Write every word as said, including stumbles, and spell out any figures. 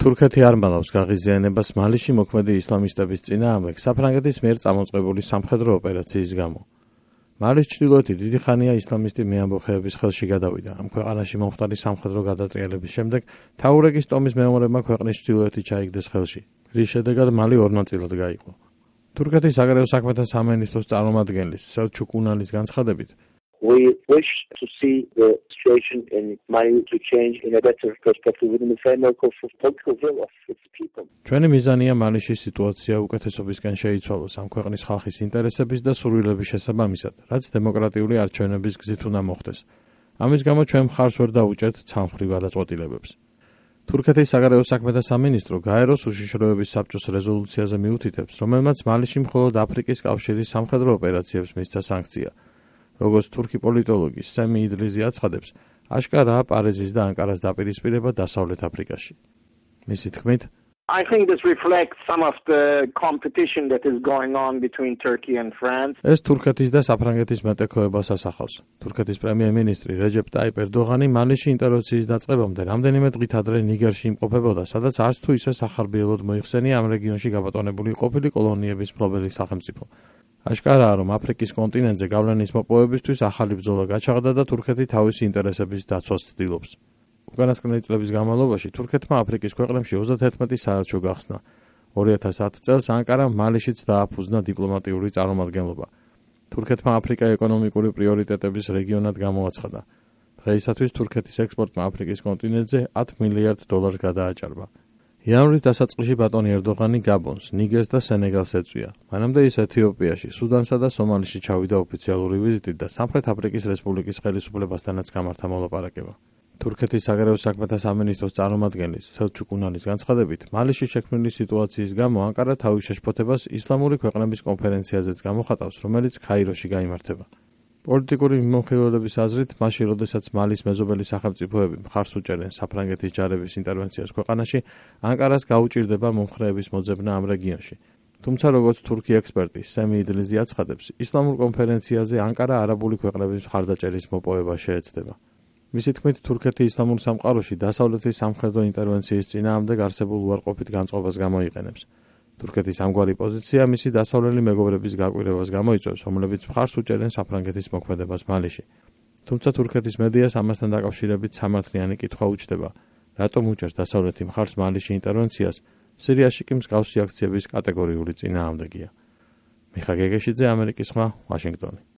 თურქეთი არ მალავს გაღიზიანებას მალიში მოქმედი ისლამისტების წინააღმდეგ საფრანგეთის მიერ წამოწყებული სამხედრო ოპერაციის გამო. მალის ჩრდილოეთი დიდი ხანია ისლამისტი მეამბოხეების ხელში გადავიდა. ამ ქვეყანაში მომხდარი სამხედრო გადატრიალების შემდეგ თაურეგის ტომის მეომრებმა ქვეყნის ჩრდილოეთი ჩაიგდეს ხელში, რის შედეგად მალი ორ ნაწილად გაიყო. თურქეთის საგარეო საქმეთა სამინისტროს წარმომადგენლის სელჩუკ უნალის განცხადებით, We wish to see the situation in Mali to change in a better perspective within the framework of political will of its people. ჩვენი მიზანია მალიში სიტუაცია უკეთესობისკენ შეიცვალოს ამ ქვეყნის ხალხის ინტერესების და სურვილების შესაბამისად, რაც დემოკრატიული არჩევნების გზით უნდა მოხდეს. ამის გამო ჩვენ მხარს ვერ დაუჭერთ ცალმხრივ გადაწყვეტილებებს. თურქეთის საგარეო საქმეთა სამინისტრო გაეროს უშიშროების საბჭოს რეზოლუციაზე მიუთითებს, რომელმაც მალიში მხოლოდ აფრიკის კავშირის სამხედრო ოპერაციებს მისცა სანქცია. როგორც თურქი პოლიტოლოგი სემი იდლიზი აცხადებს, აშკარაა პარიზის და ანკარას დაპირისპირება დასავლეთ აფრიკაში. მისი თქმით, I think this reflects some of the competition that is going on between Turkey and France. ეს თურქეთის და საფრანგეთის მეტექოებას ასახავს. თურქეთის პრემიერ-მინისტრი რეჯეპ ტაიპ ერდოღანი მალიში ინტერვენციის დაწყებამდე რამდენიმე დღით ადრე ნიგერში იმყოფებოდა, სადაც არც თუ ისე სახარბიელოდ მოიხსენია ამ რეგიონში გაბატონებული ყოფილი კოლონიების მფლობელი სახელმწიფო. აშკარაა, რომ აფრიკის კონტინენტზე გავლენის მოპოვებისთვის ახალი ბრძოლა გაჩაღდა და თურქეთი თავისი ინტერესების დაცვას ცდილობს. უკანასკნელი წლების განმავლობაში თურქეთმა აფრიკის ქვეყნებში ოცდაათი საელჩო გახსნა. ორი ათას ათი წელს ანკარამ მალიშიც დააფუძნა დიპლომატიური წარმომადგენლობა. თურქეთმა აფრიკა ეკონომიკური პრიორიტეტების რეგიონად გამოაცხადა. დღეისათვის თურქეთის ექსპორტმა აფრიკის კონტინენტზე ათ მილიარდ დოლარს გადააჭარბა. იანვრის დასაწყისში ბატონი ერდოღანი გაბონს, ნიგერს და სენეგალს ეწვია. მანამდე ის ეთიოპიაში, სუდანსა და სომალიში ჩავიდა ოფიციალური ვიზიტით და სამხრეთ აფრიკის რესპუბლიკის ხელისუფლებასთანაც გამართა მოლაპარაკება. თურქეთის საგარეო საქმეთა სამინისტროს წარმომადგენლის სელჩუკ უნალის განცხადებით, მალიში შექმნილი სიტუაციის გამო ანკარა თავის შეშფოთებას ისლამური ქვეყნების კონფერენციაზეც გამოხატავს, რომელიც ქაიროში გაიმართება. პოლიტიკური მიმოხილველების აზრით, მაშინ როდესაც მალის მეზობელი სახელმწიფოები მხარს უჭერენ საფრანგეთის ჯარების ინტერვენციას ქვეყანაში, ანკარას გაუჭირდება მომხრეების მოძებნა ამ რეგიონში. თუმცა, როგორც თურქი ექსპერტი სემი იდლიზი აცხადებს, ისლამურ კონფერენციაზე ანკარა არაბული ქვეყნების მხარდაჭერის მოპოვება შეეცდება. მისი თქმით, თურქეთი ისლამურ სამყაროში დასავლეთის სამხედრო ინტერვენციის წინააღმდეგ არსებულ უარყოფით განწყობას გამოიყენებს. თურქეთის ამგვარი პოზიცია მისი დასავლელი მეგობრების გაკვირვებას გამოიწვევს, რომლებიც მხარს უჭერენ საფრანგეთის მოქმედებას მალიში. თუმცა თურქეთის მედიას ამასთან დაკავშირებით სამართლიანი კითხვა უჩნდება, რატომ უჭერს დასავლეთი მხარს მალიში ინტერვენციას, სირიაში კი მსგავსი აქციების კატეგორიული წინააღმდეგია. მიხა გეგეშიძე, ამერიკის ხმა, ვაშინგტონი.